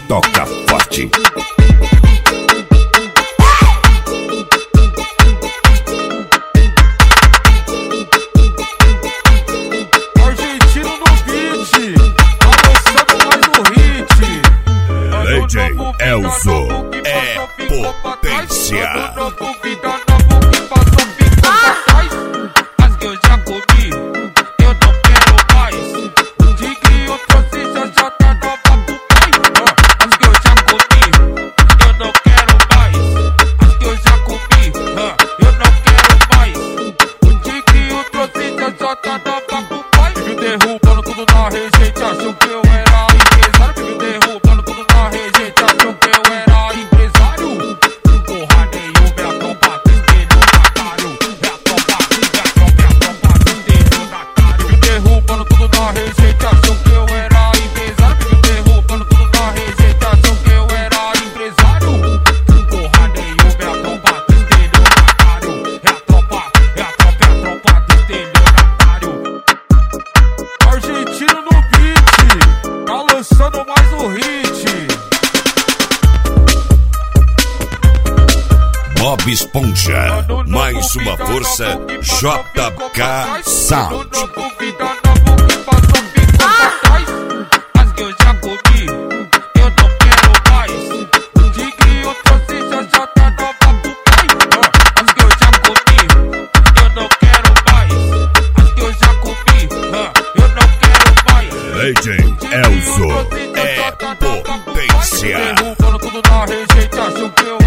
toca forte. Argentino no beat, balançando mais no hit. DJ Elzo é potência. As que eu já comi, eu não quero mais. O tigre eu trouxe já tá nova pro pai. As que eu já comi, eu não quero mais. As que eu já comi, eu não quero mais. O tigre eu trouxe já tá nova pro pai. Viu derrubando tudo na rejeição, achou que eu era empresário. Viu derrubando tudo na rejeição, achou que eu era empresário. Porra nenhuma, minha tropa destelhou na cara. Minha tropa destelhou na cara. Viu derrubando tudo na rejeição, achou que eu era empresário. Viu derrubando tudo na rejeição, achou que eu era empresário. Porra nenhuma, minha tropa destelhou na cara. Minha tropa destelhou na cara. Argentino no beat, tá lançando mais um hit. Bob Esponja, mais uma força, JK Sound. As que eu já comi, eu não quero mais. O tigre eu trouxe já tá nova pro pai. As que eu já comi, eu não quero mais. As que eu já comi, eu não quero mais. DJ Elzo é potência. Derrubando tudo na rejeição, achou que eu